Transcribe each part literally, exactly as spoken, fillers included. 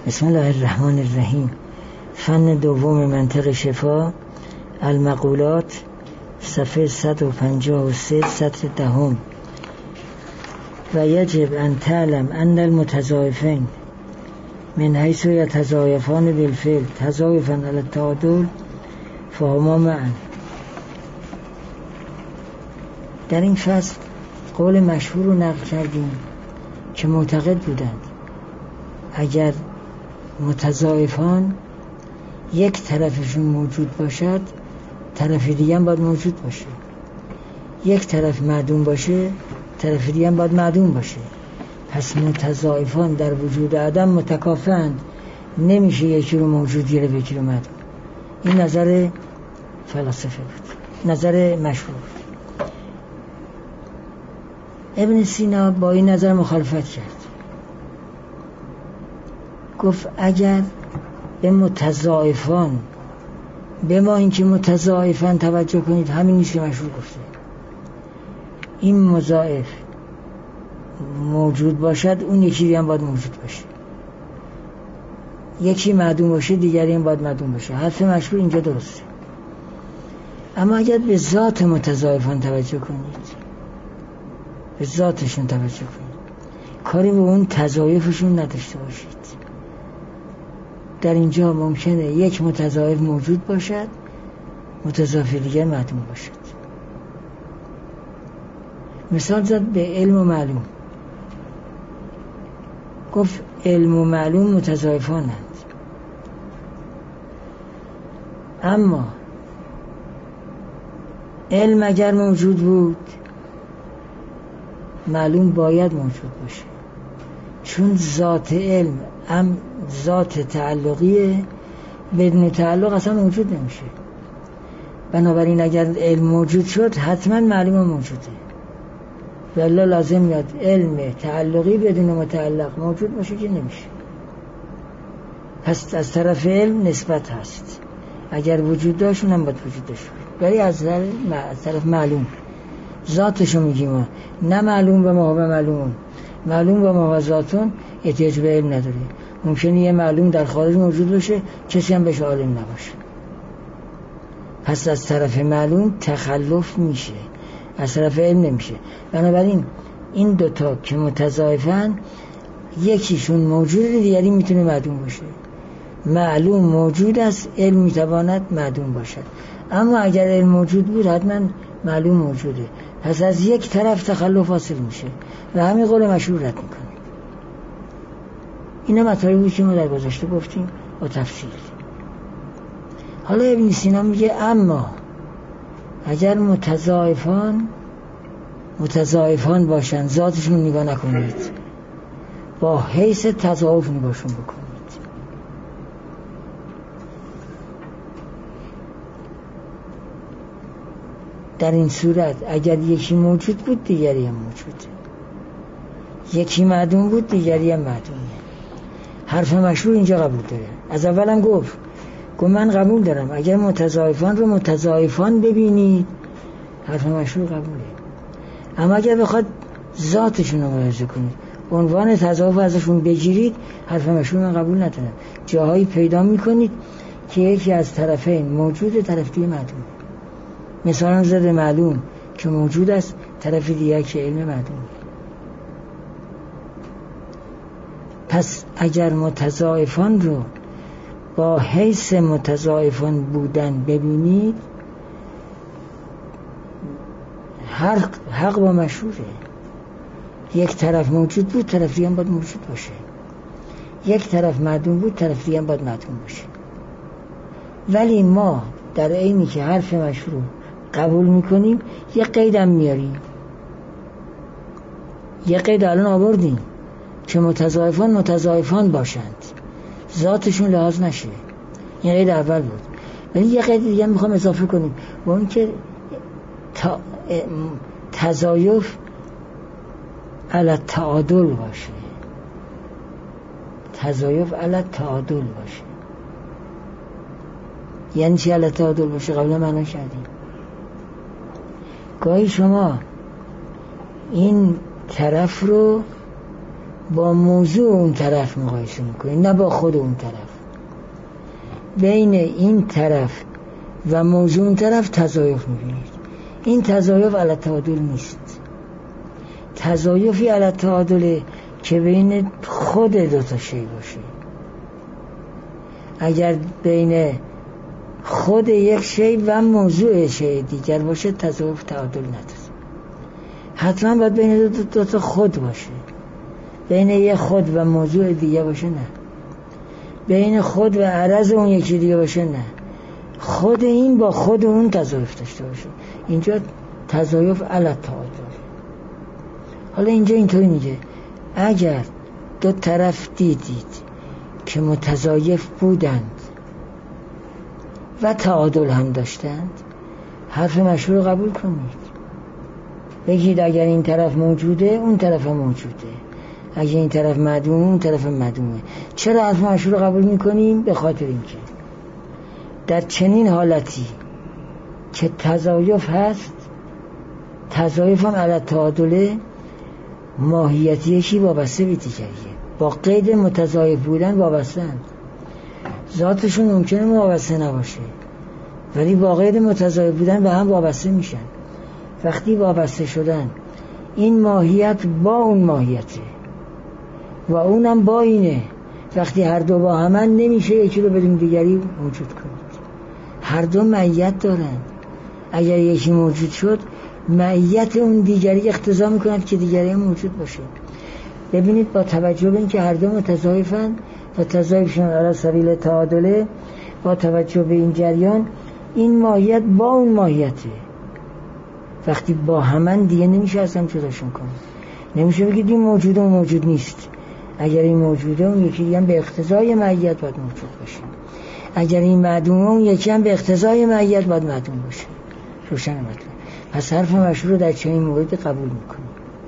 بسم الله الرحمن الرحیم. فن دوم منطق شفا، المقولات، صفحه صد و پنجاه و سه، سطر دهم. و یجب ان تعلم ان المتضاعفین من حیث یتضاعفان بالفعل تضاعفا علی التعادل فهما معا. در این فصل قول مشهور رو نقل کردیم که معتقد بودند اگر متضاعفان یک طرفشون موجود باشد، طرف دیگه هم باید موجود باشه. یک طرف معدوم باشه، طرف دیگه هم باید معدوم باشه. پس متضاعفان در وجود عدم متکافئند، نمیشه یکی رو موجود گرفت یکی رو معدوم. این نظر فلاسفه بود، نظر مشهور بود. ابن سینا با این نظر مخالفت کرد. گفت اگر به متضاعفان، به ما اینکه متضاعفان توجه کنید، همین نیست که مشهور گفته. این مضاعف موجود باشد، اون یکی هم باید موجود باشه. یکی معدوم باشه، دیگری هم باید معدوم باشه. حرف مشهور اینجا درسته. اما اگر به ذات متضاعفان توجه کنید، به ذاتشون توجه کنید، کاری به اون تضاعفشون نداشته باشید. در اینجا ممکنه یک متضاعف موجود باشد، متضاعف دیگر معدوم باشد. مثال زد به علم و معلوم. گفت علم و معلوم متضاعفانند، اما علم اگر موجود بود، معلوم باید موجود باشه، چون ذات علم هم ذات تعلقیه، بدون تعلق اصلا موجود نمیشه. بنابراین اگر علم موجود شد، حتما معلوم موجوده. والله لازم میاد علم تعلقی بدون متعلق موجود باشه که نمیشه. پس از طرف علم نسبت هست، اگر وجود داشت اونم باید وجود داشت. ولی از طرف معلوم ذاتشو میگیم ما، نه معلوم به ما و معلومون. معلوم به ما و ذاتون احتیاج به علم نداره. ممکنه یه معلوم در خارج موجود باشه، کسی هم بهش عالم نباشه. پس از طرف معلوم تخلف میشه، از طرف علم نمیشه. بنابراین این دوتا که متضاعفن، یکیشون موجوده، دیگری میتونه معدوم باشه. معلوم موجود است، علم میتواند معدوم باشد. اما اگر علم موجود بود، حتما معلوم موجوده. پس از یک طرف تخلف حاصل میشه و همین قول مشهور رد میکنه. اینا مطالبی بود که ما در گذشته گفتیم با تفصیل. حالا ابن سینا میگه اما اگر متضاعفان متضاعفان باشن، ذاتشون نگاه نکنید، با حیث تضاعف نگاهشون بکنید. در این صورت اگر یکی موجود بود، دیگری هم موجوده. یکی معدوم بود، دیگری هم معدومه. حرف مشهور اینجا قبول داره. از اولم گفت گفت من قبول دارم اگر متضاعفان رو متضاعفان ببینید، حرف مشهور قبوله. اما اگر بخواد ذاتشون رو ملاحظه کنید، عنوان تضاعف ازشون بگیرید، حرف مشهور من قبول ندارم. جاهایی پیدا میکنید که یکی از طرفین موجوده، طرف دیگه معدومه. مثلا زده معلوم که موجود است، طرف دیگه که علم معدومه. پس اگر متضاعفان رو با حیث متضاعفان بودن ببینید، حق, حق با مشهوره. یک طرف موجود بود، طرف دیگه هم باید موجود باشه. یک طرف معدوم بود، طرف دیگه هم باید معدوم باشه. ولی ما در عینی که حرف مشهور قبول میکنیم، یک قید هم میاریم. یک قید الان آوردیم که متضاعفان متضاعفان باشند، ذاتشون لحاظ نشه. این قید اول بود. ولی یک قید دیگه میخوام اضافه کنیم، با اون که تا تضاعف علی التعادل باشه. تضاعف علی التعادل باشه. یعنی چی علی التعادل باشه؟ قبلا معنا کردیم. گاهی شما این طرف رو با موضوع اون طرف مقایسه میکنید، نه با خود اون طرف. بین این طرف و موضوع اون طرف تضایف میبینید. این تضایف علی تعادل نیست. تضایفی علی تعادله که بین خود دوتا شی باشه. اگر بین خود یک شی و موضوع شی دیگر باشه تضایف تعادل نداره. حتما باید بین دو تا خود باشه. بین یک خود و موضوع دیگه باشه نه. بین خود و عرض اون یکی دیگه باشه نه. خود این با خود اون تضایف داشته باشه. اینجا تضایف علی تعادل. حالا اینجا اینطوری میگه اگر دو طرف دیدید که متضایف بودند و تعادل هم داشتند، حرف مشهور رو قبول کنید. بگید اگر این طرف موجوده اون طرف هم موجوده، اگر این طرف معدومه اون طرف هم معدومه. چرا حرف مشهور رو قبول میکنیم؟ به خاطر اینکه در چنین حالتی که تضایف هست، تضایف هم علی تعادله، ماهیتی یکی وابسته به دیگریه، با قید متضایف بودن وابسته‌اند. ذاتشون ممکنه وابسته نباشه ولی با قید متضایف بودن به هم وابسته میشن. وقتی وابسته شدن این ماهیت با اون ماهیته و اونم با اینه. وقتی هر دو با همن نمیشه یکی رو بدون دیگری موجود کنید. هر دو ماهیت دارن. اگر یکی موجود شد ماهیت اون دیگری اقتضا میکند که دیگری هم موجود باشه. ببینید با توجه به اینکه هر دو متضایفن و تضایفشون علی سبیل تعادله، با توجه به این جریان این ماهیت با اون ماهیته. وقتی با همن دیگه نمیشه اصلا جداشون کنید. نمیشه بگید این موجوده و موجود نیست. اگر این موجوده اون یکی هم به اقتضای ماهیت باید موجود باشه. اگر این معدومه اون یکی هم به اقتضای ماهیت باید معدوم باشه. روشن مطلب. پس حرف مشهور رو در چنین مورد قبول میکنیم.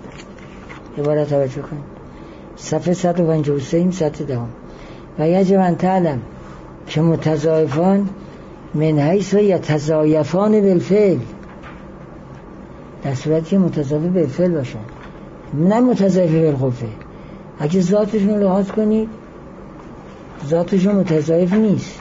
عبارت توجه کنید. صفحه صد و پنجاه و سه سطح دهم. و یجب ان تعلم که متضایفان من حیث و یتضایفان بالفعل، در صورتی که متضایف بالفعل باشن نه متضایف بالقوه. اگه ذاتشون لحاظ کنید ذاتشون متضایف نیست،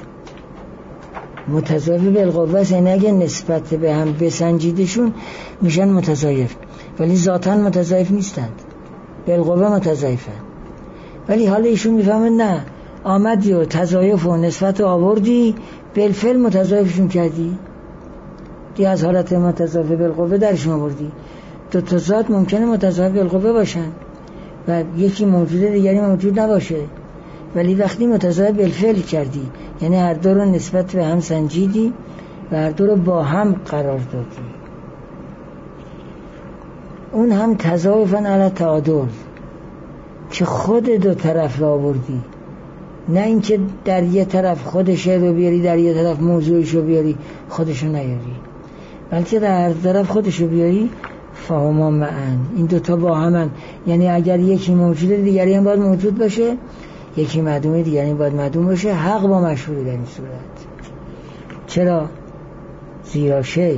متضایف بالقوه است. یعنی اگه نسبت به هم بسنجیدشون میشن متضایف ولی ذاتن متضایف نیستند، بالقوه متضایفن. ولی حالا ایشون میفهمن نه، آمدی و تضایف و نسبت آوردی بالفعل متضایفشون کردی، دی از حالت متضایف بالقوه درشون آوردی. دو تا ذات ممکنه متضایف بالقوه باشن و یکی موجوده دیگری موجود نباشه، ولی وقتی متضایف بالفعل کردی یعنی هر دو رو نسبت به هم سنجیدی و هر دو رو با هم قرار دادی، اون هم تضایفن علی تعادل که خود دو طرف رو آوردی، نه اینکه در یه طرف خودش رو بیاری در یه طرف موضوعش رو بیاری خودش رو نیاری، بلکه در هر طرف خودش رو بیاری. فهما معن، این دوتا با همن. یعنی اگر یکی موجوده دیگری هم باید موجود باشه، یکی معدومه دیگری هم باید معدوم باشه. حق با مشهوری در این صورت. چرا؟ زیرا شی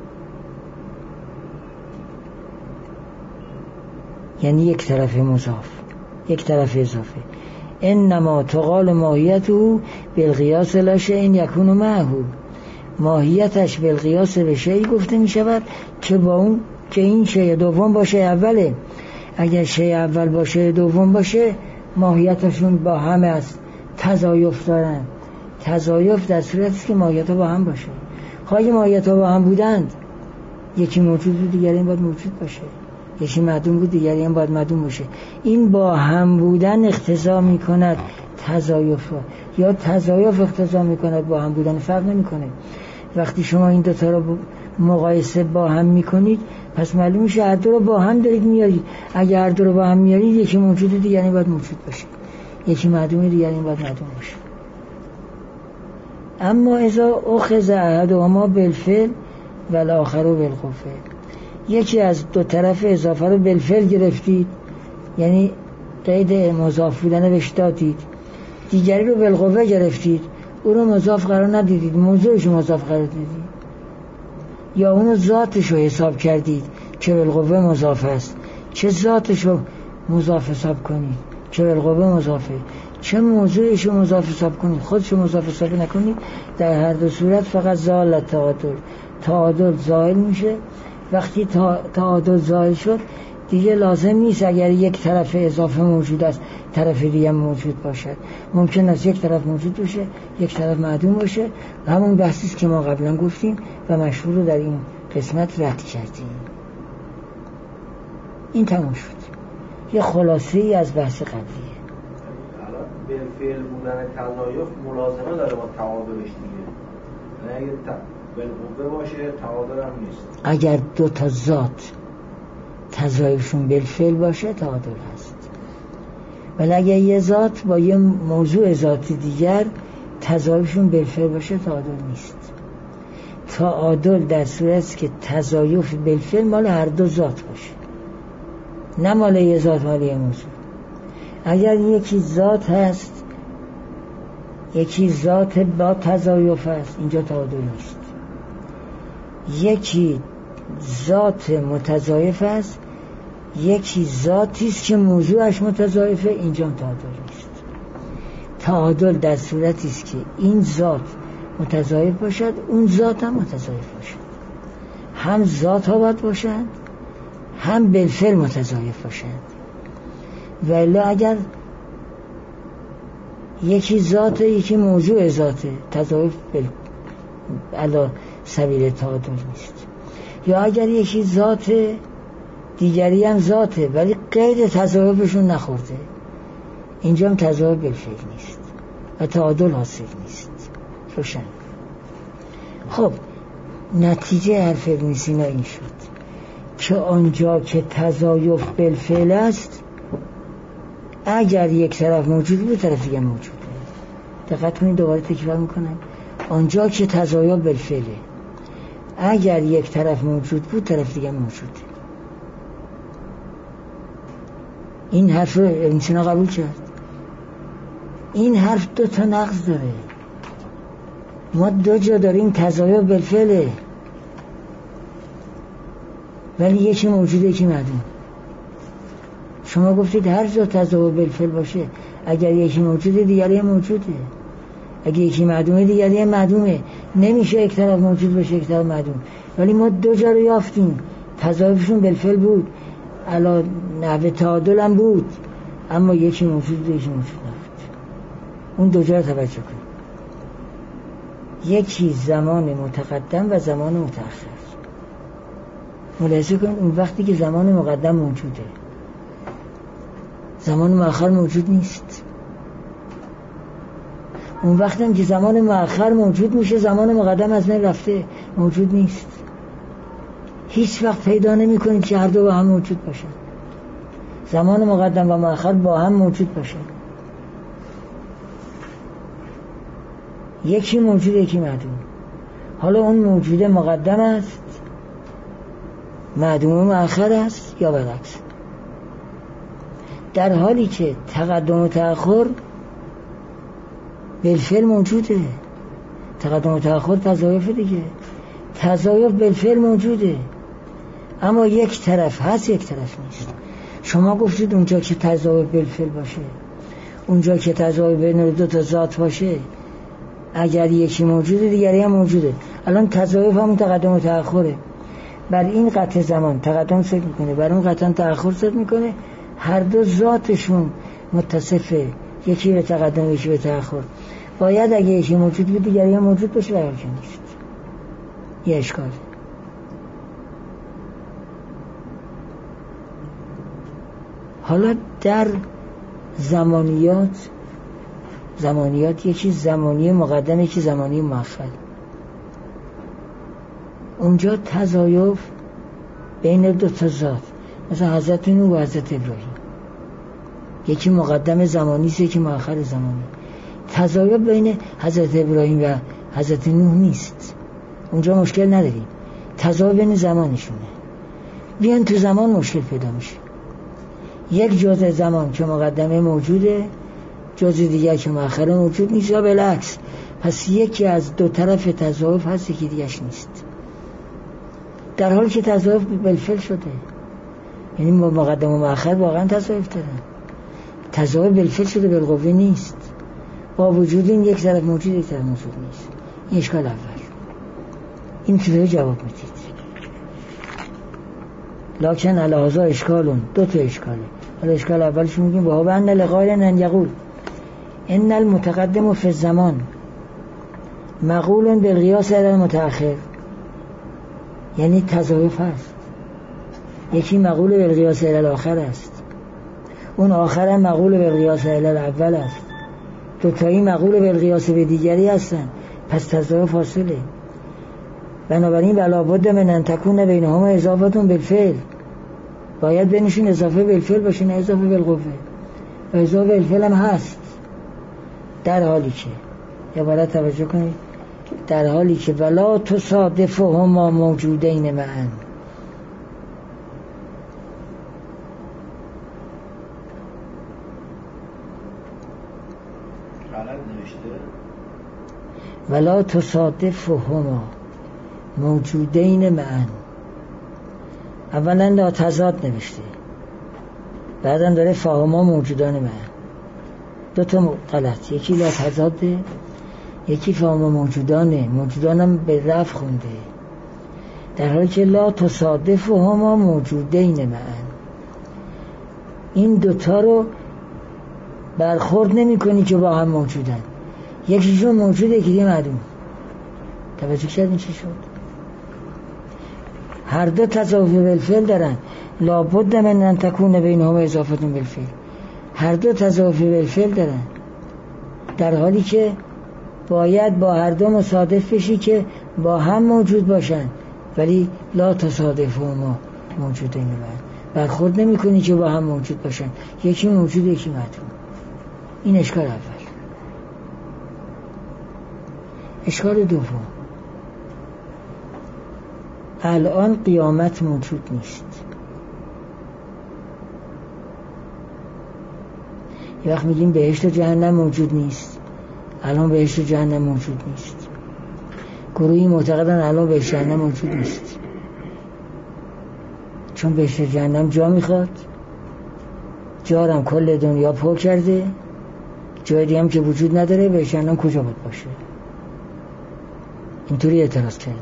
یعنی یک طرف مضاف یک طرف اضافه. انما تقال ماهیته بالقیاس لا شیء یکون معه، ماهیتش بالقیاس به شیء گفته می شود که با اون که این شیء دوم باشه اوله. اگر شیء اول باشه دوم باشه ماهیتشون با هم است، تضایف دارن. تضایف در صورتی است که ماهیت با هم باشه. خواهی ماهیت با هم بودند یکی موجود بود دیگری هم باید موجود باشه، یکی معدوم بود دیگری هم باید معدوم باشه. این با هم بودن اقتضا می کند تضایف یا تضایف اقتضا می کند با هم بودن، فرق نمی کنه. وقتی شما این دوتا رو مقایسه با هم می کنید پس معلوم میشه هر دو رو با هم دارید میارید. اگر هر دو رو با هم میارید یکی موجود دیگری باید موجود باشه، یکی معدوم دیگری باید معدوم باشه. اما اذا اخذ احدهما بالفعل والآخر بالقوه، یکی از دو طرف اضافه رو بالفعل گرفتید یعنی قید مضاف بودن بهش دادید، دیگری رو بالقوه گرفتید او رو مضاف قرار ندیدید، موضوعش مضاف قرار دادید، یا اونو ذاتش رو حساب کردید که بالقوه مضاف است. چه ذاتش رو مضاف حساب کنید؟ که بالقوه مضافه. چه موضوعشو مضاف حساب کنید، خودشو مضاف حساب نکنید، در هر دو صورت فقط زال تعادل، تعادل زائل میشه. وقتی تعادل زائل شد دیگه لازم نیست اگر یک طرف اضافه موجود است طرف دیگه موجود باشد. ممکن است یک طرف موجود باشه یک طرف معدوم باشه. همون بحثی است که ما قبلا گفتیم و مشهور رو در این قسمت رد کردیم. این تموم شد. یه خلاصه ای از بحث قبلیه. الان بالفعل بودن تضایف ملازمه داره با تعادلش دیگه. نه اگه بالقوه باشه تعادل هم نیست. اگر دو تا ذات تضایفشون بالفعل باشه تعادل هست. ولی اگر یه ذات با یه موضوع ذاتی دیگر تضایفشون بالفعل باشه تعادل نیست. تعادل در صورتی که تضایف بالفعل مال هر دو ذات باشه، نه مال یه ذات مال یه موضوع. اگر یکی ذات هست یکی ذات با تضایف هست اینجا تعادل نیست. یکی ذات متضایف است یکی ذاتی است که موضوعش متضایفه اینجا تعادل نیست. تعادل در صورتی است که این ذات متضایف باشد اون ذات هم متضایف باشد. هم ذات ها باید باشد هم بالفعل متضایف باشد. ولی اگر یکی ذاته یکی موضوع ذاته تضایف بل... علا سبیل تعادل نیست. یا اگر یکی ذاته دیگری هم ذاته ولی قید تضایفشون نخورده اینجا هم تضایف بالفعل نیست و تعادل حاصل نیست. روشن. خب نتیجه حرف ابن سینا این شد که آنجا که تضایف بالفعل است اگر یک طرف موجود بود طرف دیگه موجوده. دقت کنید دوباره تکرار میکنم. آنجا که تضایف بالفعله اگر یک طرف موجود بود طرف دیگه موجوده. این حرف رو ابن سینا قبول کرد. این حرف دو تا نقض داره. ما دو جا داریم تضایف بالفعله ولی یکی موجوده یکی معدوم. شما گفتید هر جا تضایف بالفعل باشه اگر یکی موجوده دیگری موجوده، اگر یکی معدومه دیگری معدومه. نمیشه یک طرف موجود باشه یک طرف معدوم. ولی ما دو جا رو یافتیم تضایفشون بالفعل بود علا نحوه تعادل هم بود اما یکی موجود بود یکی موجود نبود. اون دو جا رو توجه کنید. یکی زمان متقدم و زمان متأخر. ملاحظه کنید اون وقتی که زمان مقدم موجوده زمان مؤخر موجود نیست. اون وقتی که زمان مؤخر موجود میشه زمان مقدم از من رفته موجود نیست. هیچ وقت پیدا نمی کنید که هر دو با هم موجود باشن. زمان مقدم و مؤخر با هم موجود باشن. یکی موجود یکی معدوم. حالا اون موجود مقدم است معدوم مؤخر است یا برعکس. در حالی که تقدم و تأخر بالفعل موجوده. تقدم و تأخر تضایف دیگه. تضایف بالفعل موجوده اما یک طرف هست یک طرف نیست. شما گفتید اونجا که تضایف بالفعل باشه اونجا که تضایف بین دو تا ذات باشه اگر یکی موجوده دیگری هم موجوده. الان تضایف همون تقدم و تأخره. بر این قطع زمان تقدم ست میکنه بر اون قطع تأخر ست میکنه. هر دو ذاتشون متصفه یکی به تقدم یکی به تأخر. باید اگه یکی موجود بود دیگری هم موجود باشه برای که نیست. یه اشکال. حالا در زمانیات زمانیات یکی زمانی مقدم یکی زمانی مؤخر. اونجا تضایف بین دو تا ذات مثلا حضرت نوح و حضرت ابراهیم یکی مقدم زمانی است یکی مؤخر زمانی. تضایف بین حضرت ابراهیم و حضرت نوح نیست. اونجا مشکل نداریم. تضایف بین زمانشونه. بیان تو زمان مشکل پیدا میشه. یک جزء زمان که مقدمه موجوده جزء دیگه که مؤخر موجود نیست یا بالعکس. پس یکی از دو طرف تضایف هست یکی دیگه‌اش نیست. در حالی که تضایف بالفعل شده یعنی مقدم و مؤخر واقعا تضایف دارن. تضاد بالفعل شده بالقوه نیست. با وجود این یک طرف موجود یک طرف موجود نیست. این اشکال اول. این چطوری جواب میدید؟ لکن الهازا اشکالون، دو تا اشکاله. حالا اشکال اولش میگیم وهو ان لقائل ان یقول ان المتقدم فی الزمان مقول بالقیاس علی المتأخر. یعنی تضایف هست، یکی مقول بالقیاس علی الاخر است، اون آخر هم مقول بالقیاس علی الاول است. دو تایی مقول بالقیاس به دیگری هستن، پس تضایف حاصله. بنابراین ولا بد من ان تکون بینهما اضافه بالفعل، باید بینشون اضافه بالفعل باشه نه اضافه بالقوه. و اضافه بالفعل هم هست، در حالی که عبارت توجه کنید، در حالی که ولا تصادفهما موجودین معا. ولا تصادفهما موجودین معا. اولا لا تضاد نوشته، بعدم داره فهما موجودان معا. دو تا غلط، یکی لا تضاده، یکی فهما موجودانه. موجودانم به رفع خونده، در حالی که لا تصادفهما موجودین معا. این دوتا رو برخورد نمی کنی که با هم موجودن، یکیشون موجوده یکی دیگه معدوم. توجه کردین چی شد؟ هر دو تضاد بالفعل دارن. لابد من ان تکون بینهما اضافه بالفعل. هر دو تضاد بالفعل دارن، در حالی که باید با هر دو مصادف بشی که با هم موجود باشن، ولی لا تصادفهما موجودین معا. برخورد نمی کنی که با هم موجود باشن، یکی موجود یکی معدوم. این اشکال اول. اشکال دوم، الان قیامت موجود نیست. یه وقت میگیم بهشت و جهنم موجود نیست، الان بهشت و جهنم موجود نیست. گروهی معتقدن الان بهشت و جهنم موجود نیست، چون بهشت و جهنم جا میخواد، جارم کل دنیا پر کرده، جای دیگه هم که وجود نداره. بهشت و جهنم کجا باید باشه؟ اینطوری اعتراض کردن.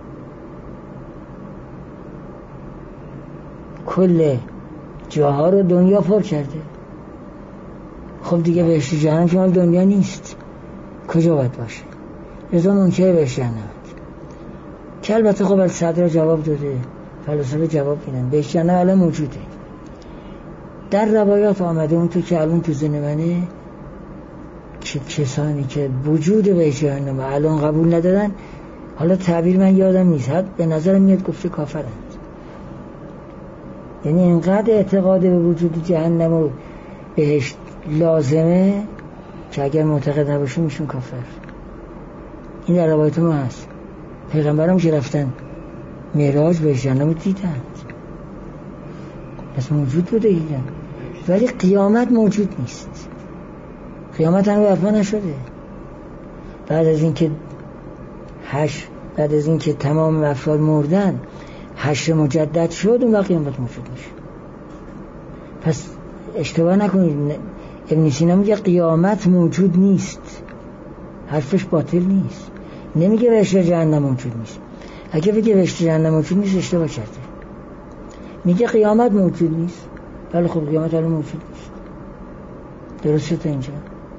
کل جاها رو دنیا پر کرده، خب دیگه بهشت و جهنم که مال دنیا نیست، کجا باید باشه؟ لذا منکر بهشت و جهنم، که البته خب الصدر جواب داده، فلسفه جواب میدن بهشت و جهنم الان موجوده. در روایات آمده اون تو که الان تو ذهن منه که کسانی که وجود بهشت و جهنم الان قبول ندارن، حالا تعبیر من یادم نیست، حد به نظرم میاد گفته کافرند. یعنی اینقدر اعتقاد به وجود جهنم و بهشت لازمه که اگر معتقد نباشه میشون کافر. این در روایت ما هست. پیغمبرم که رفتن معراج بهشت جهنم دیدن، پس موجود بوده دیدن، ولی قیامت موجود نیست. قیامت هم برپا نشده. بعد از اینکه هشت بعد از اینکه تمام افراد مردن، حشر مجدد شد، اون وقت قیامت موجود میشه. پس اشتباه نکنید، ابن سینا میگه قیامت موجود نیست، حرفش باطل نیست. نمیگه بهشت و جهنم موجود نیست. اگه بگه بهشت و جهنم موجود نیست اشتباه کرده. میگه قیامت موجود نیست، ولی خب قیامت الان موجود نیست. درسته تا اینجا؟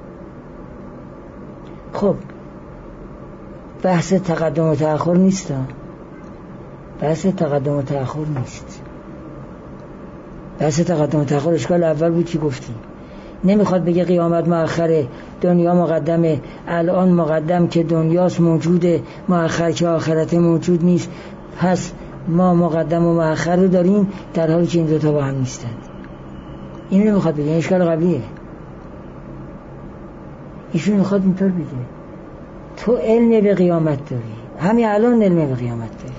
خب بحث تقدم و تأخر نیست، بحث تقدم و تأخر نیست. بحث تقدم و تأخر اشکال اول بود که گفتیم. نمیخواد بگه قیامت مؤخره، دنیا مقدمه، الان مقدم که دنیاست موجوده، مؤخر که آخرت موجود نیست، پس ما مقدم و مؤخر رو داریم در حالی که این دوتا با هم نیستن. این نمیخواد بگه، این اشکال قبلیه. ایشون میخواد اینطور بگه تو علم به قیامت داری، همین الان علم به قیامت داری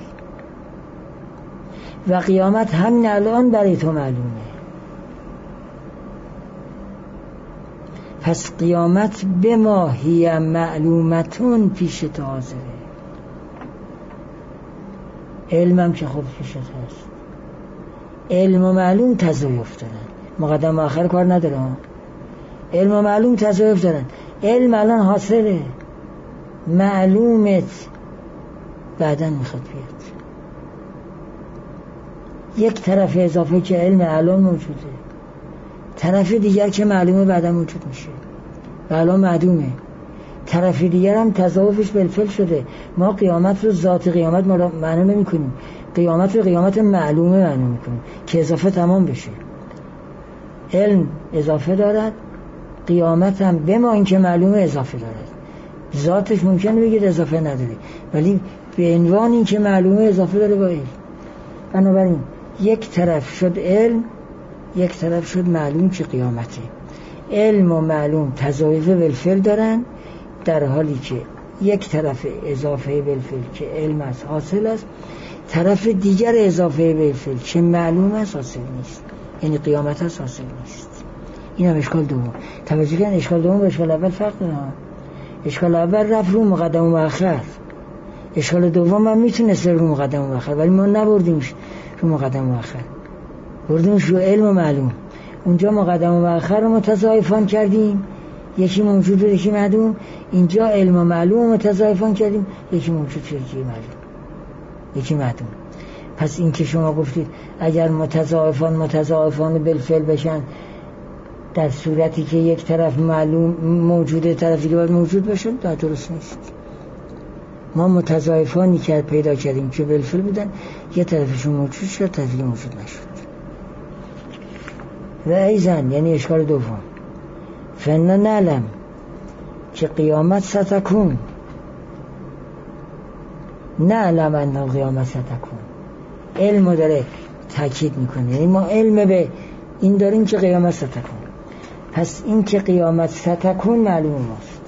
و قیامت همین الان برای تو معلومه. پس قیامت به ما هی معلومتون پیش تو حاضره. علمم که خوب پیشت هست، علم و معلوم تضایف دارن، مقدم و آخر کار نداره. علم و معلوم تضایف دارن. علم الان حاصله، معلومت بعداً میخواد بیاد. یک طرف اضافه که علم الان موجوده، طرف دیگر که معلومه بعداً موجود میشه و الان معدومه. طرف دیگر هم تضایفش بالفعل شده. ما قیامت رو ذات قیامت معنی نمی کنیم، قیامت رو قیامت معلومه معنی میکنیم که اضافه تمام بشه. علم اضافه دارد، قیامت هم به ما این که معلومه اضافه دارد. ذاتش ممکنه بگید اضافه نداره، ولی به عنوان این که معلومه اضافه داره با علم. بنابراین یک طرف شد علم، یک طرف شد معلوم که قیامته. علم و معلوم تضایف بالفعل دارن، در حالی که یک طرف اضافه بالفعل که علم است حاصل است، طرف دیگر اضافه بالفعل که معلوم است حاصل نیست، یعنی قیامت است حاصل نیست. این هم اشکال دوم. توجه کن اشکال دوم و اشکال اول فرق داره. اشکال اول رفت رو مقدم و مؤخر، اشکال دوم هم میتونست رو مقدم و مؤخر، ولی ما نبردیمش رو مقدم و مؤخر، بردیمش رو علم و معلوم. اونجا مقدم و مؤخر رو متضایفان کردیم، یکی موجود و یکی معدوم. اینجا علم و معلوم متضایفان کردیم، یکی موجود و یکی معلوم، یکی معدوم. پس این که شما گفتید اگر متضایفان متضایفان بالفعل بشن، در صورتی که یک طرف معلوم موجوده طرفی که باید موجود باشه، در درست نیست. ما متضایفانی که پیدا کردیم که بالفعل بودن، یه طرفشون موجود شد طرفی موجود نشد. و ایزن یعنی اشکال دوم، فنا نعلم که قیامت ستکون، نعلم ان قیامت ستکون. علم داره تاکید میکنه، یعنی ما علم به این داریم که قیامت ستکون. پس این که قیامت ستکون معلوم ماست.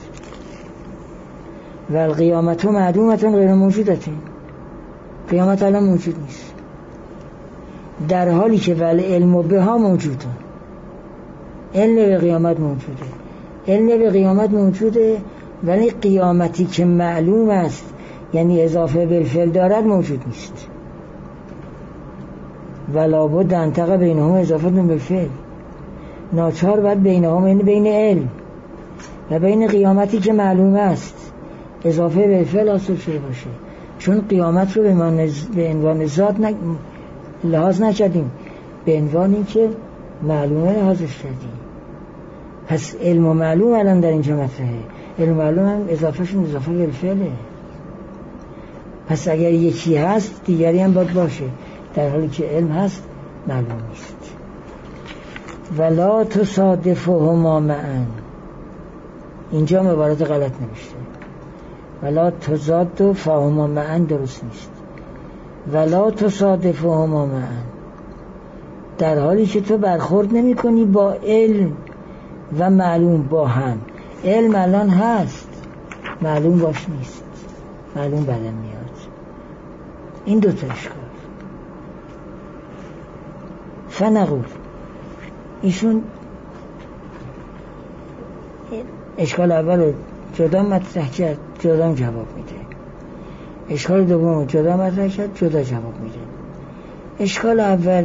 و القیامت معدومت غیر موجودت، قیامت الان موجود نیست، در حالی که ولی علم به ها موجوده. علم به قیامت موجوده، علم به قیامت موجوده، ولی قیامتی که معلوم است یعنی اضافه بالفعل دارد موجود نیست. ولا بد انتقه بینهم اضافه بالفعل، ناچار باید بینهم یعنی بین علم و بین قیامتی که معلوم است اضافه بالفعل حاصل شده باشه. چون قیامت رو به عنوان ذات ن... لحاظ نکردیم، به عنوان این که معلومه لحاظش کردیم. پس علم و معلوم الان در اینجا مطرحه، علم و معلوم هم اضافهشون اضافه بالفعله. پس اگر یکی هست دیگری هم باید باشه، در حالی که علم هست معلوم نیست. ولا تصادفهما معا، اینجا مبارد غلط نوشته، ولا تصادفهما معا درست نیست. ولا تصادفهما معا، در حالی که تو برخورد نمی کنی با علم و معلوم با هم. علم الان هست، معلوم باش نیست، معلوم بعداً میاد. این دو تا اشکال. فنقول، ایشون اشکال اول جدا مطرح کرد، جدا جواب میده. اشکال دوم جدا مطرح کرد، جدا جواب میده. اشکال اول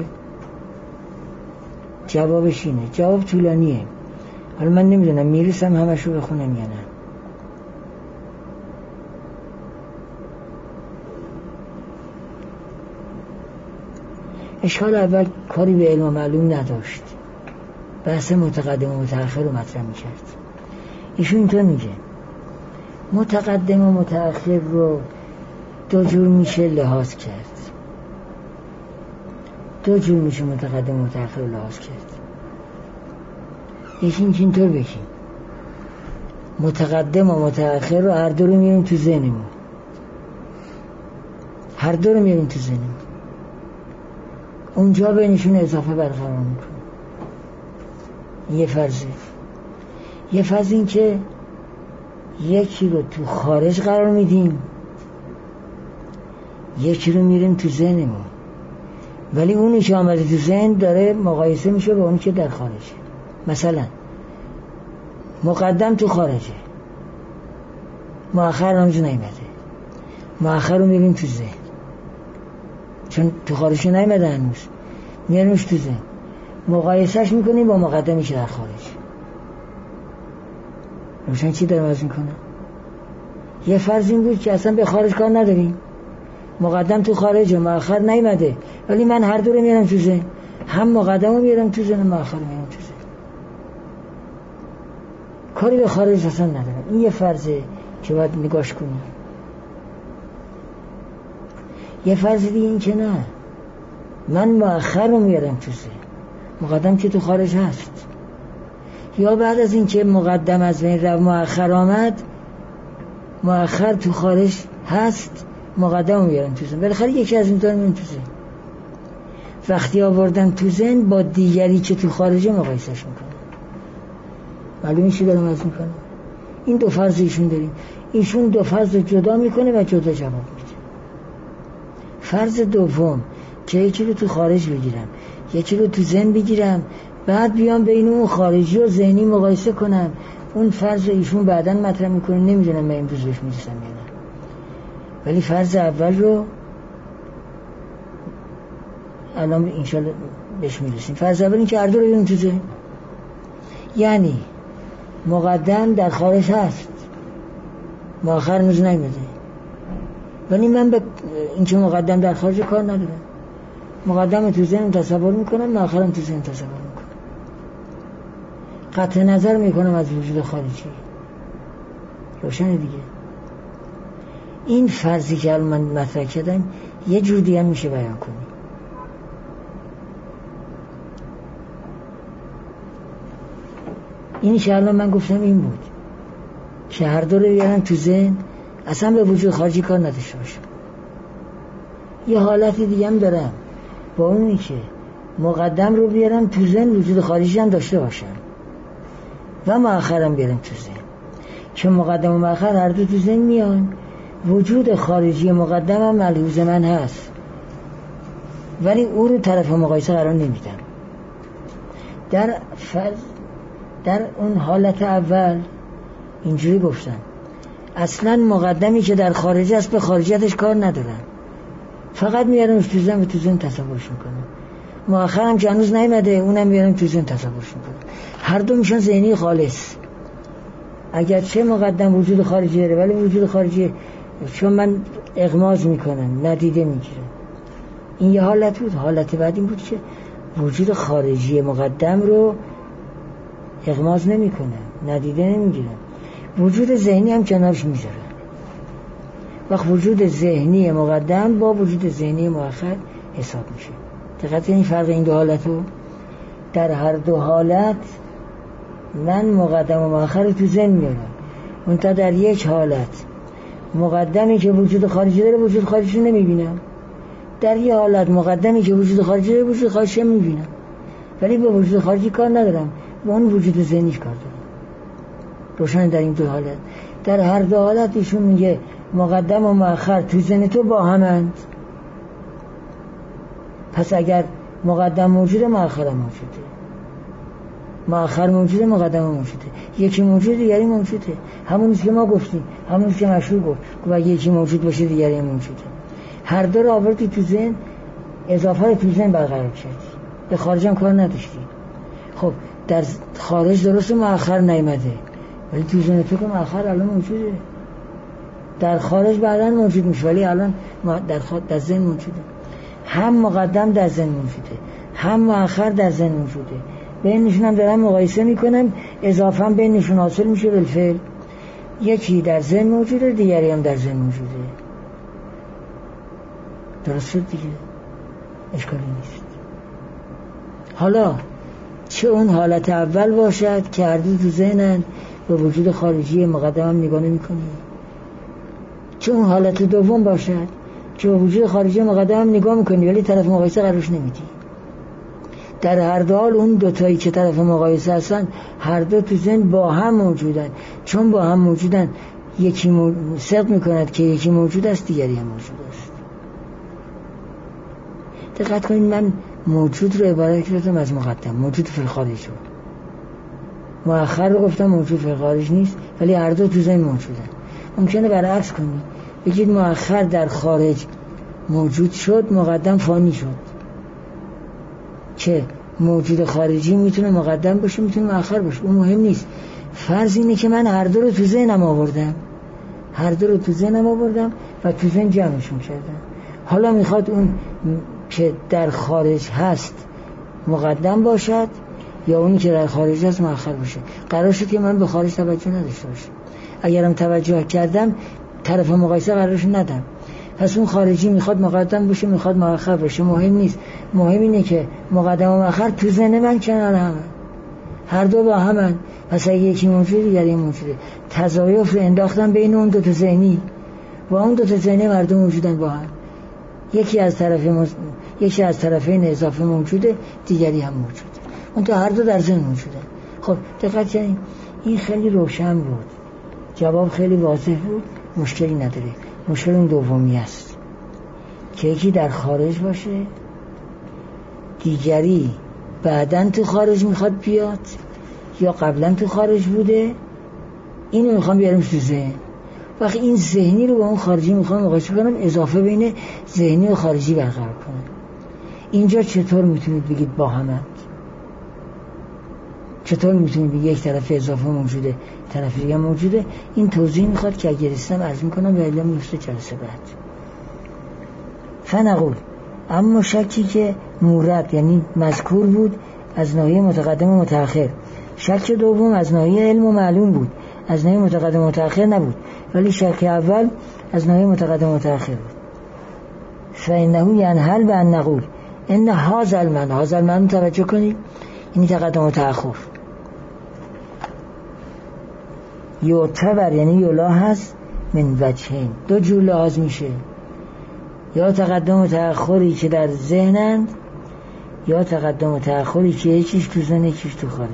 جوابش اینه، جواب طولانیه، حالا من نمیدونم میرسم همشو بخونم یا نه. اشکال اول کاری به علم و معلوم نداشت، بحث متقدم و متأخر رو مطرح میکرد. ایشون اینطور میگه متقدم و متأخر رو دو جور میشه لحاظ کرد، دو جور میشه متقدم و متأخر رو لحاظ کرد. یکی اینطور بگیم متقدم و متأخر رو هر دو رو میاریم تو ذهنمون، هر دو رو میاریم تو ذهنمون، اونجا بینشون اضافه برقرار میکنه. یه فرضه. یه فرض این که یکی رو تو خارج قرار میدیم، یکی رو میریم تو ذهنمون، ولی اونی که آمده تو ذهن داره مقایسه میشه با اونی که در خارجه. مثلا مقدم تو خارجه، مؤخر همجا نیمده، مؤخر رو میریم تو ذهن، چون تو خارج نیمده هنوز، میاریمش تو ذهن، مقایسهش میکنیم با مقدمی که در خارج. روشن چی دارم از میکنم؟ یه فرض این بود که اصلا به خارج کار نداریم، مقدم تو خارج و مؤخر نیامده، ولی من هر دو رو میارم تو ذهن، هم مقدم رو میارم تو ذهن، مؤخر رو میارم تو ذهن، کاری به خارج اصلا ندارم. این یه فرضه که باید نگاش کنیم. یه فرض دیگه این که نه، من مؤخر رو میارم تو ذهن، مقدم که تو خارج هست، یا بعد از این که مقدم از بین رفت مؤخر آمد، مؤخر تو خارج هست، مقدم رو میارم تو ذهن، بالاخره یکی از این دو رو میارم تو ذهن. وقتی آوردم تو ذهن با دیگری که تو خارجه مقایسهش میکنم. معلومه چی دارم از میکنم؟ این دو فرض ایشون داریم، ایشون دو فرض رو جدا میکنه و جدا جواب میده. فرض دوم که یکی رو تو خارج بگیرم، یکی رو تو ذهن بگیرم، بعد بیام بین اون خارجی و ذهنی مقایسه کنم، اون فرض ایشون بعداً مطرح میکنه، نمیدونم من امروز بهش میرسم یا نه، ولی فرض اول رو الان انشالله بهش میرسیم. فرض اول این که هر دو رو بیاریم تو ذهن، یعنی مقدم در خارج هست، مؤخر هنوز نیامده، ولی من به این که مقدم در خارج کار ندارم، مقدم تو ذهن تصور میکنم، مؤخرم تو ذهن تصور میکنم، قطع نظر میکنم از وجود خارجی. روشنه دیگه. این فرضی که الان من مطرح کردم یه جور دیگه میشه بیان کنی. این که الان من گفتم این بود که هر دو رو بیارن تو ذهن، اصلا به وجود خارجی کار نداشته باشم. یه حالت دیگه هم دارم، با اونی که مقدم رو بیارم تو ذهن، وجود خارجی هم داشته باشم و مؤخرم بیارم تو ذهن، که مقدم و مؤخر هر دو تو ذهن میان، وجود خارجی مقدم هم ملحوظ من هست، ولی او رو طرف مقایسه قرار نمیدم. در فرض در اون حالت اول اینجوری گفتم، اصلا مقدمی که در خارج است به خارجیتش کار ندارم، فقط میارمش تو ذهن و تو ذهن تصورش میکنم. مؤخرم که هنوز نیامده، اونم میارم تو ذهن تصورش میکنم. هر دو میشن ذهنی خالص. اگر چه مقدم وجود خارجی داره، ولی وجود خارجی چون من اغماض میکنم، ندیده میگیرم. این یه حالت بود. حالت بعد این بود که وجود خارجی مقدم رو اغماض نمیکنم، ندیده نمیگیرم، وجود ذهنی هم کنارش میذارم. وقت وجود ذهنی مقدم با وجود ذهنی مؤخر حساب میشه. دقت کنید فرق این دو حالتو. در هر دو حالت من مقدم و مؤخر رو تو ذهن میارم. اون تا در یک حالت مقدمی که وجود خارجی داره وجود خارجی رو نمیبینم، در یک حالت مقدمی که وجود خارجی داره وجود خارجی رو میبینم، ولی با وجود خارجی کار ندارم، با اون وجود ذهنیش کار دارم. روشن در این دو حالت. در هر دو حالت ایشون میگه مقدم و مؤخر تو ذهن تو با همند. پس اگر مقدم موجوده مؤخر موجوده، مؤخر موجوده مقدم موجوده، یکی موجوده دیگری موجوده. همونیست که ما گفتیم، همونیست که مشهور گفت که اگه یکی موجود باشه دیگری موجوده. هر دو رو آوردی تو ذهن، اضافه رو تو ذهن برقرار کردی، به خارج هم کار نداشتی. خب در خارج درست مؤخر نیامده، ولی تو ذهن تو که مؤخر الان موجوده. در خارج بعداً موجود میشه، ولی الان در در ذهن موجوده. هم مقدم در ذهن موجوده، هم مؤخر در ذهن موجوده. بینشون هم دارم مقایسه میکنم، اضافه هم بینشون حاصل میشه بالفعل. یکی در ذهن موجوده، دیگری هم در ذهن موجوده. درست شد دیگه، اشکالی نیست. حالا چه اون حالت اول باشد که هر دو تو ذهنن، به وجود خارجی مقدم هم نگاه نمی‌کنی، چه اون حالت دوم باشد که به وجود خارجی مقدم هم نگاه میکنی ولی طرف مقایسه قرارش نمیدی. در هر دو حال اون دوتایی که طرف مقایسه هستن هر دو تو ذهن با هم موجودن، چون با هم موجودن یکی مو... صدق میکند که یکی موجود است دیگری هم موجود است. دقت کنید، من موجود رو عبارت کردم از مقدم، موجود فی الخارج رو. مؤخر رو گفتم موجود فی الخارج نیست، ولی هر دو تو ذهن موجودن. ممکنه برعکس کنید، بگید مؤخر در خارج موجود شد، مقدم فانی شد. که موجود خارجی میتونه مقدم باشه، میتونه مؤخر باشه، اون مهم نیست. فرض اینه که من هر دو رو تو ذهنم آوردم، هر دو رو تو ذهنم آوردم و تو ذهن جمعشون کردم. حالا میخواد اون که در خارج هست مقدم باشد یا اونی که در خارج هست مؤخر باشه. قرار شد که من به خارج توجه نداشته باشم. اگرم توجه کردم طرف مقایسه قرارش ندم. پس اون خارجی میخواد مقدم باشه میخواد مؤخر باشه، مهم نیست. مهم اینه که مقدم و مؤخر تو ذهن من کنار همن، هر دو با همن. پس اگه یکی موجوده دیگری موجوده. تضایف رو انداختن بین اون دو تا ذهنی و اون دو تا ذهنی مردم موجودن با هم. یکی از طرف مز... یکی از طرفین اضافه موجوده، دیگری هم موجوده. اون تو هر دو در ذهن موجوده. خب دقت کنید، این خیلی روشن بود، جواب خیلی واضح بود، مشکلی نداره. مشکل اون دومی است که یکی در خارج باشه، دیگری بعدن تو خارج میخواد بیاد یا قبلا تو خارج بوده، اینو میخوام بیارم تو ذهن. وقتی این ذهنی رو با اون خارجی میخوام مقایسه کنم، اضافه بین ذهنی و خارجی برقرار کنم. اینجا چطور میتونید بگید با همند؟ چطور میتونید بگید یک طرف اضافه موجوده طرف دیگه موجوده؟ این توضیح میخواد که اگر رسیدم عرض میکنم و الا میفته جلسه بعد. فنقول، اما شکی که مورد یعنی مذکور بود از ناحیه متقدم و متأخر، شک دوم از ناحیه علم و معلوم بود، از ناحیه متقدم و متأخر نبود، ولی شک اول از ناحیه متقدم و متأخر بود. فإنه ینحل بأن نقول ان هذا المعنى، هذا المعنى توجه کنید، این تقدم و تأخر یعتبر یعنی یلاحظ من وجهین، دو جور لحاظ میشه، یا تقدم و تأخری که در ذهنند یا تقدم و تأخری که یکیش تو ذهن یکیش تو خارج.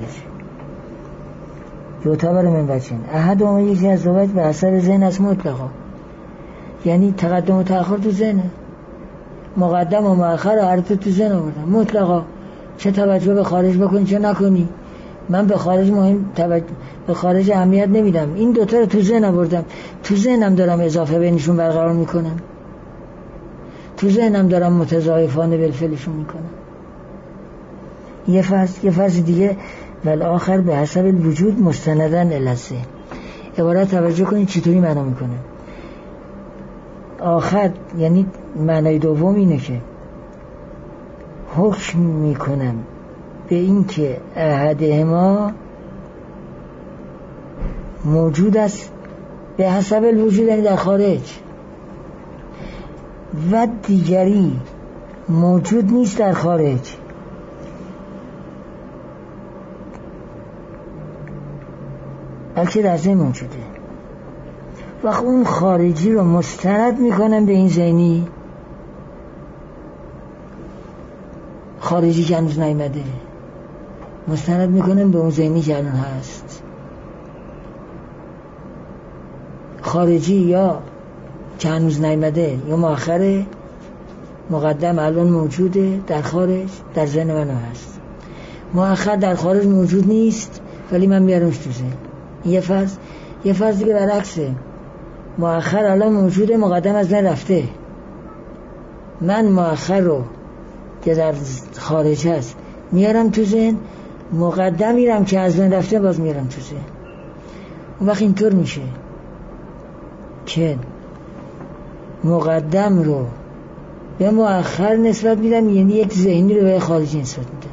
یعتبر من وجهین، احد و یکی از دوت به حسب ذهن از مطلقا، یعنی تقدم و تأخر تو ذهنه، مقدم و مؤخر هر تو تو ذهن آوردن مطلقا. چه توجه به خارج بکنی چه نکنی، من به خارج مهم توجه به خارج اهمیت نمیدم، این دوتا رو تو ذهن آوردم، تو ذهنم دارم اضافه بینشون برقرار میکنم، تو ذهنم دارم متضاعفانه بالفعلشون میکنم. یه فرض یه فرض دیگه، والآخر به حسب الوجود مستندن الذهن. عبارت توجه کنید چطوری معنا میکنه. آخر یعنی معنای دوم اینه که حکم میکنم به این که احدهما موجود است به حسب الوجود یعنی در خارج، و دیگری موجود نیست در خارج. بلکه در ذهن موجوده. وقت اون خارجی رو مستند میکنم به این ذهنی، خارجی که هنوز نیامده مستند میکنم به اون ذهنی که الان هست. خارجی یا که هنوز نیامده یا مؤخره، مقدم الان موجوده در خارج، در ذهن من هست. مؤخر در خارج موجود نیست ولی من میارمش تو ذهن. یه فرض یه فرض دیگه برعکسه، مؤخر الان موجوده، مقدم از من رفته. من مؤخر رو که در خارج هست میارم تو ذهن، مقدم میرم که از من رفته باز میارم تو ذهن. اون وقت اینطور میشه که مقدم رو به مؤخر نسبت میدم، یعنی یک ذهنی رو به خارجی نسبت میدم،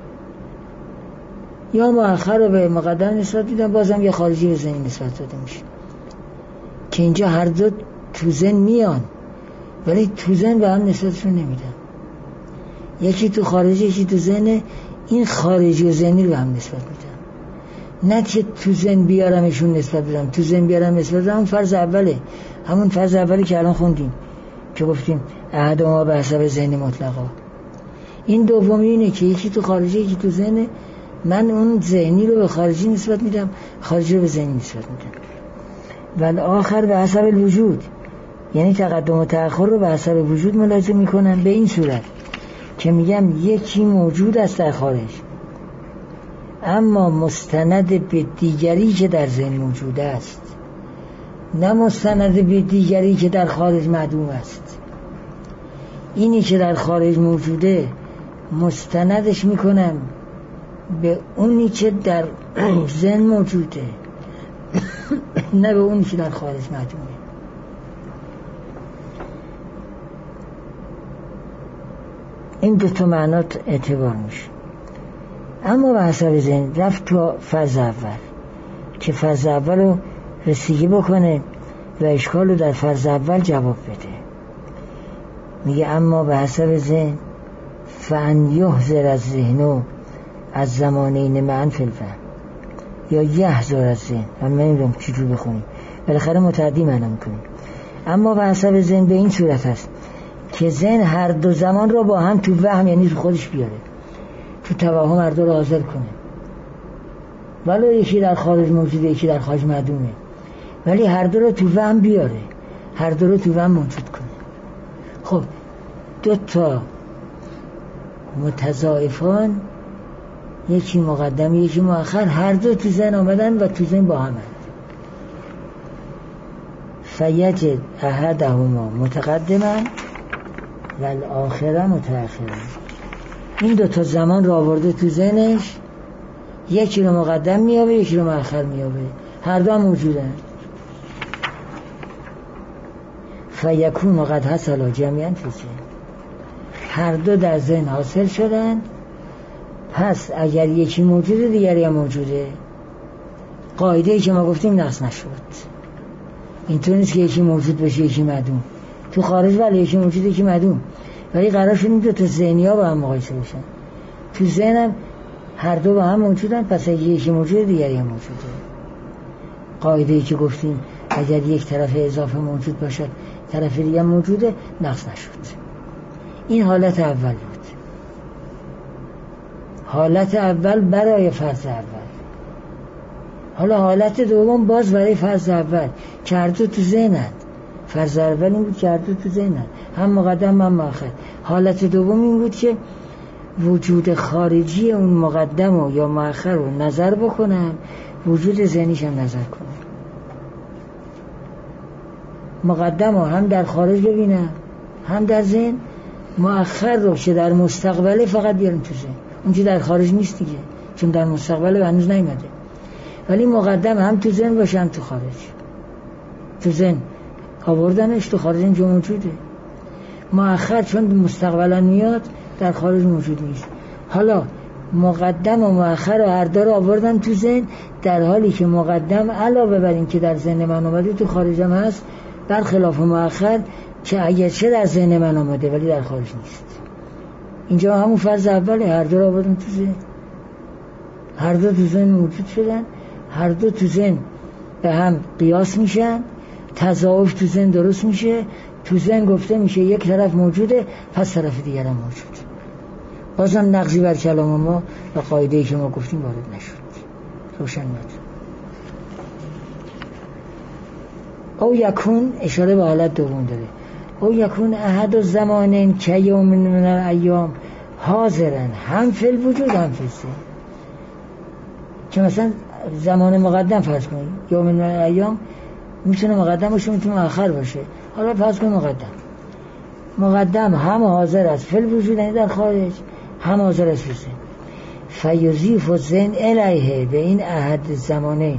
یا مؤخر رو به مقدم نسبت میدم بازم یه خارجی به ذهنی نسبت داده میشه، که اینجا هر دو تو ذهن میان ولی تو ذهن به هم نسبتشون نمیدم. یکی تو خارجی یکی تو ذهن، این خارجی و ذهنی رو به هم نسبت میدم، نه که تو ذهن بیارمشون نسبت بدم. تو ذهن بیارم نسبت بدم همون فرض اوله، همون فرض اولی که الان خوندیم که گفتیم احدهما به حسب ذهن مطلقا. این دومی اینه که یکی تو خارجی یکی تو ذهن، من اون ذهنی رو به خارجی نسبت میدم، خارجی رو به ذهنی نسبت میدم. والآخر به حسب الوجود، یعنی تقدم و تأخر رو به حسب وجود ملاحظه میکنم به این صورت که میگم یکی موجود است در خارج اما مستند به دیگری که در ذهن موجود است، نه مستند به دیگری که در خارج معدوم است. اینی که در خارج موجوده مستندش میکنم به اونی که در ذهن موجوده. نه به اونی که در خارج معدومه. این دو تا معنات اعتبار میشه. اما به حسب ذهن رفت تو فرض اول که فرض اول رو رسیدگی بکنه و اشکال رو در فرض اول جواب بده. میگه اما به حسب ذهن فان یحذر از ذهنو از زمانین معن فی الفهم، یا یحذر از ذهن، من نمیدونم چجور بخونیم، بالاخره متعدی معنا میکنیم. اما به حسب ذهن به این صورت هست که ذهن هر دو زمان رو با هم تو وهم، یعنی تو خودش بیاره، تو توهم هر دو رو حاضر کنه، ولی یکی در خارج موجوده یکی در خارج معدومه، ولی هر دو رو تو وهم بیاره، هر دو رو تو وهم موجود کنه. خب دو تا متضاعفان، یکی مقدم یکی مؤخر، هر دو تو ذهن آمدن و تو ذهن با هم هست. فیجد احدهما متقدما و الاخر متأخرا. این دو تا زمان رو آورده تو ذهنش، یکی رو مقدم میابه یکی رو مؤخر میابه، هر دو هم موجودن. فیکون قد حصل جمیعا فی ذهن، هر دو در ذهن حاصل شدن. پس اگر یکی موجوده دیگری هم موجوده. قاعده ای که ما گفتیم نقص نشد. اینطور نیست که یکی موجود باشه یکی معدوم. تو خارج ولی یکی موجود یکی معدوم، ولی قرار شد این دو تا ذهنی ها با هم مقایسه بشن. تو ذهنم هر دو با هم موجودن، پس اگر یکی موجوده دیگری هم موجوده. قاعده ای که گفتیم اگر یک طرف اضافه موجود باشه طرف دیگه موجوده، نقص نشد. این حالت اول بود. حالت اول برای فرض اول. حالا حالت دوم باز برای فرض اول که هر دو تو ذهنند. فرض اول این بود که هر دو تو ذهنند، هم مقدم هم مؤخر. حالت دوم این بود که وجود خارجی اون مقدم و یا مؤخر رو نظر بکنن، وجود ذهنیش هم نظر کنن. مقدم رو هم در خارج ببینن هم در ذهن، مؤخر رو که در مستقبله فقط بیارن تو ذهن، اون که در خارج نیست دیگه، چون در مستقبل هنوز نیومده. ولی مقدم هم تو ذهن باشه هم تو خارج. تو ذهن آوردنش، تو خارج اینجا موجوده. مؤخر چون مستقبلا میاد در خارج موجود نیست. حالا مقدم و مؤخر رو هر دو رو آوردن تو ذهن، در حالی که مقدم علاوه بر این که در ذهن من اومده تو خارج هم هست، برخلاف مؤخر که اگرچه در ذهن من آمده ولی در خارج نیست. اینجا همون فرض اوله، هر دو رو آوردن تو ذهن، هر دو تو ذهن موجود شدن، هر دو تو ذهن به هم قیاس میشن، تضاعف تو ذهن درست میشه. تو ذهن گفته میشه یک طرف موجوده، پس طرف دیگر هم موجود. بازم نقضی بر کلام ما و قاعده‌ای که ما گفتیم وارد نشد. روشن بود. او یکون اشاره به حالت دوم داره. او یکون احد الزمانین که یوم من الایام حاضرن هم فی الوجود هم فی الذهن. که مثلا زمان مقدم فرض کنید، یوم من الایام میتونه مقدم باشه میتونه مؤخر باشه. حالا فرض کنید مقدم مقدم هم حاضر است فی الوجود، یعنی در خارج، هم حاضر است فی الذهن. فیضیف الذهن الیه، به این احد زمانه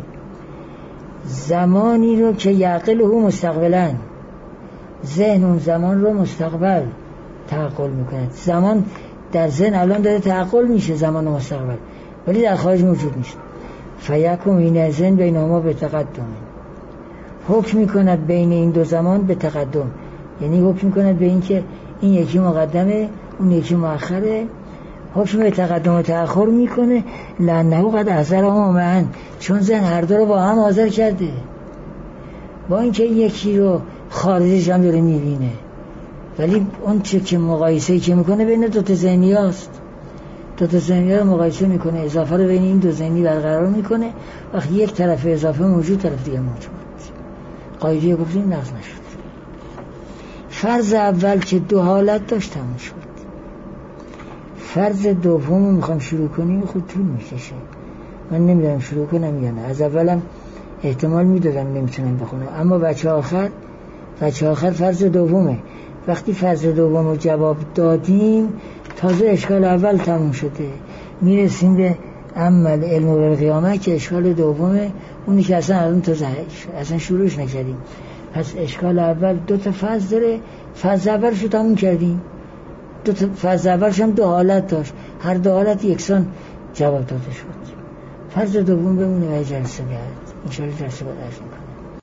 زمانی رو که یعقله مستقبلا، ذهن اون زمان رو مستقبل تعقل میکنه. زمان در ذهن الان داره تعقل میشه، زمان و مستقبل، ولی در خارج موجود نیست. فیکم این ذهن بینهما به تقدم، حکم میکند بین این دو زمان به تقدم، یعنی حکم میکند به این که این یکی مقدمه اون یکی مؤخره، حکم به تقدم و تأخر میکنه. لانه قد حضرهما معا، چون ذهن هر دو رو با هم حاضر کرده، با اینکه یکی رو خارجش هم داره میبینه، ولی اون چه که مقایسه‌ای که میکنه بین دو تا ذهنی هاست، دو تا ذهنی رو مقایسه میکنه، اضافه رو بین این دو ذهنی برقرار میکنه. وقتی یک طرف اضافه موجود طرف دیگه موجود، قاعده گفتیم نقض نشد. فرض اول که دو حالت داشت تموم شد. فرض دوم رو میخوام شروع کنیم، خود طول میکشه، من نمیدونم شروع کنم یا نه. از اولم احتمال میدادم نمیتونم بخونم، اما بچه آخر بچه آخر فرض دومه. وقتی فرض دوم رو جواب دادیم تازه اشکال اول تموم شده، میرسیم به عمل علم و قیامه که اشکال دومه، اونی که اصلا الان تو اصلا شروعش نکردیم. پس اشکال اول دو تا فاز داره، فاز اولشو تموم کردیم. دو تا فاز اولش هم دو حالت داشت، هر دو حالت یکسان جواب داده شد. فاز دوم بمونه و جلسه بعد ان شاء الله جلسه بعد عرض می‌کنم.